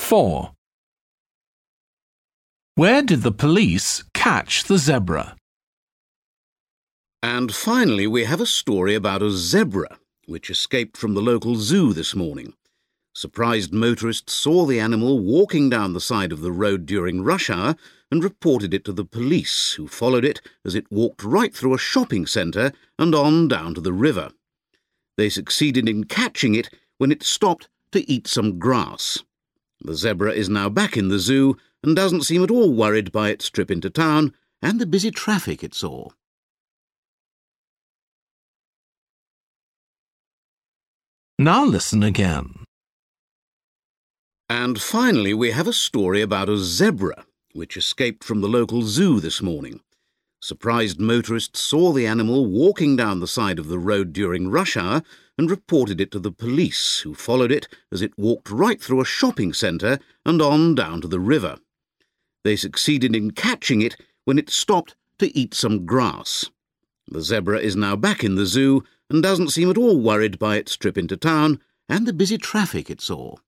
4. Where did the police catch the zebra? And finally, we have a story about a zebra which escaped from the local zoo this morning. Surprised motorists saw the animal walking down the side of the road during rush hour and reported it to the police, who followed it as it walked right through a shopping centre and on down to the river. They succeeded in catching it when it stopped to eat some grass. The zebra is now back in the zoo and doesn't seem at all worried by its trip into town and the busy traffic it saw. Now listen again. And finally, we have a story about a zebra which escaped from the local zoo this morning. Surprised motorists saw the animal walking down the side of the road during rush hour and reported it to the police, who followed it as it walked right through a shopping centre and on down to the river. They succeeded in catching it when it stopped to eat some grass. The zebra is now back in the zoo and doesn't seem at all worried by its trip into town and the busy traffic it saw.